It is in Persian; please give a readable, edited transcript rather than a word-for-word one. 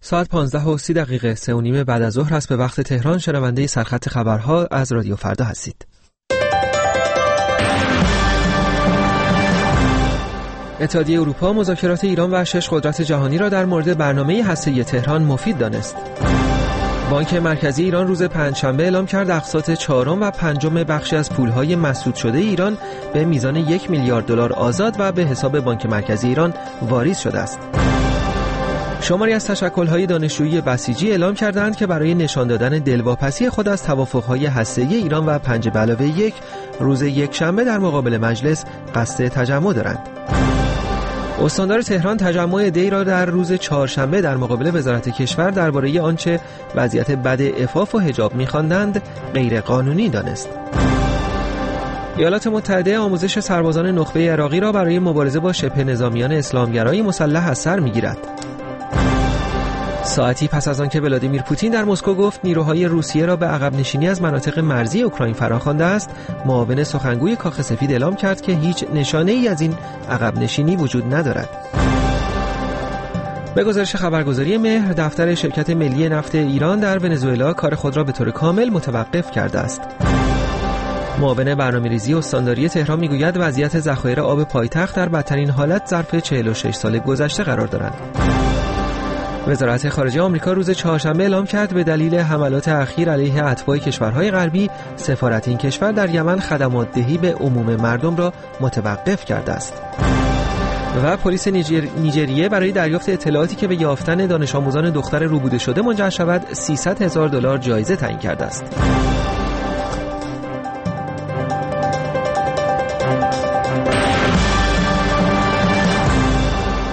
ساعت 15:30 3:30 بعد از ظهر است به وقت تهران. شنونده سرخط خبرها از رادیو فردا هستید. اتحادیه اروپا مذاکرات ایران و 6 قدرت جهانی را در مورد برنامه هسته‌ای تهران مفید دانست. بانک مرکزی ایران روز پنجشنبه اعلام کرد اقساط چهارم و پنجم بخشی از پولهای مسدود شده ایران به میزان 1 میلیارد دلار آزاد و به حساب بانک مرکزی ایران واریز شده است. شماری از تشکل‌های دانشجویی بسیجی اعلام کردند که برای نشان دادن دلواپسی خود از توافق‌های هسته‌ای ایران و 5+1 روز یکشنبه در مقابل مجلس قصد تجمع دارند. استاندار تهران تجمع دی را در روز چهارشنبه در مقابل وزارت کشور درباره آنچه وضعیت بد عفاف و حجاب می‌خواندند غیر قانونی دانست. ایالات متحده آموزش سربازان نخبه عراقی را برای مبارزه با شبه نظامیان اسلامگرای مسلح از سر می‌گیرد. ساعتی پس از آنکه ولادیمیر پوتین در مسکو گفت نیروهای روسیه را به عقب نشینی از مناطق مرزی اوکراین فراخوانده است، معاون سخنگوی کاخ سفید اعلام کرد که هیچ نشانه‌ای از این عقب نشینی وجود ندارد. به گزارش خبرگزاری مهر، دفتر شرکت ملی نفت ایران در ونزوئلا کار خود را به طور کامل متوقف کرده است. معاون برنامه‌ریزی استانداری تهران میگوید وضعیت ذخایر آب پایتخت در بدترین حالت ظرف 46 سال گذشته قرار دارد. وزارت خارجه آمریکا روز چهارشنبه اعلام کرد به دلیل حملات اخیر علیه اتباع کشورهای غربی، سفارت این کشور در یمن خدمات دهی به عموم مردم را متوقف کرده است. و پلیس نیجریه برای دریافت اطلاعاتی که به یافتن دانش آموزان دختر روبوده شده منجر شود 300,000 دلار جایزه تعیین کرده است.